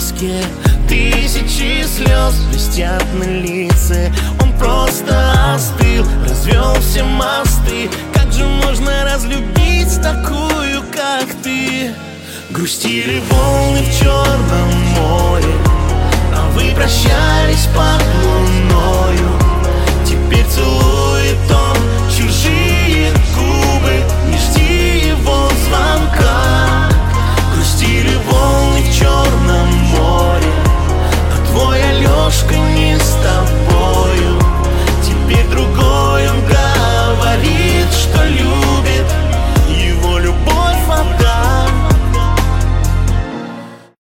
песке. Тысячи слез блестят на лице. Он просто остыл, развел все мосты. Как же можно разлюбить такую, как ты? Грустили волны в Черном море, а вы прощались под луною. Теперь целует он чужие губы, не жди его звонка. Грустили волны в Черном море, а твой Алешка не стал